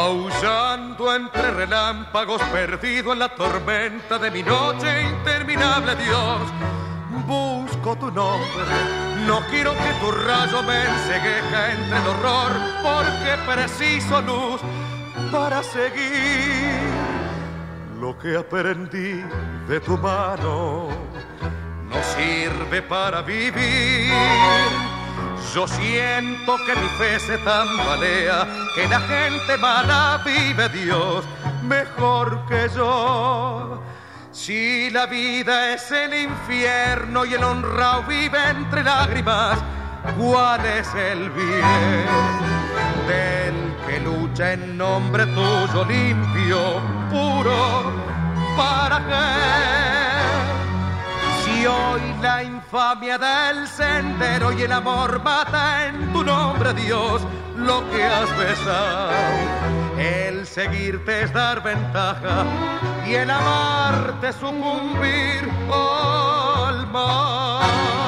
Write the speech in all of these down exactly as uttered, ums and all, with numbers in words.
aullando entre relámpagos, perdido en la tormenta de mi noche interminable, Dios, busco tu nombre. No quiero que tu rayo me encegueje entre el horror, porque preciso luz para seguir. Lo que aprendí de tu mano no sirve para vivir. Yo siento que mi fe se tambalea, que la gente mala vive, Dios, mejor que yo. Si la vida es el infierno y el honrado vive entre lágrimas, ¿cuál es el bien del que lucha en nombre tuyo limpio, puro? ¿Para qué? Si hoy la infamia del sendero y el amor mata en tu nombre, Dios, lo que has besado, el seguirte es dar ventaja y el amarte sucumbir al mal.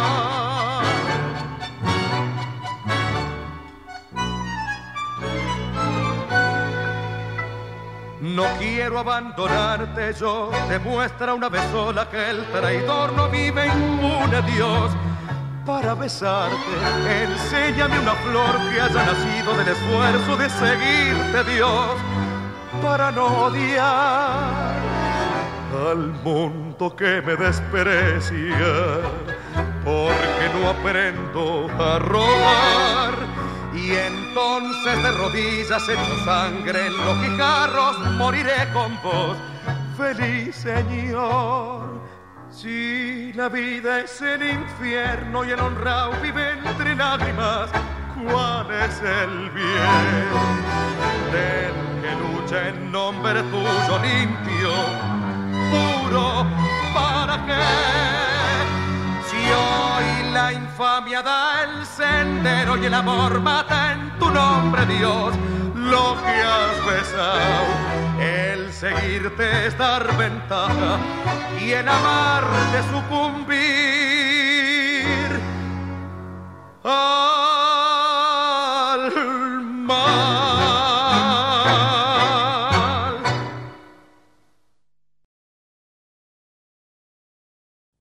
No quiero abandonarte, yo demuestra una vez sola que el traidor no vive impune, Dios. Para besarte, enséñame una flor que haya nacido del esfuerzo de seguirte, Dios, para no odiar al mundo que me desprecia, porque no aprendo a robar. Y entonces de rodillas hecho sangre en los guijarros moriré con vos, feliz Señor. Si la vida es el infierno y el honrado vive entre lágrimas, ¿cuál es el bien del que lucha en nombre tuyo limpio, puro? ¿Para qué? Si hoy la infamia da el sendero y el amor mata en tu nombre, Dios, lo que has besado, el seguirte es dar ventaja y el amarte sucumbir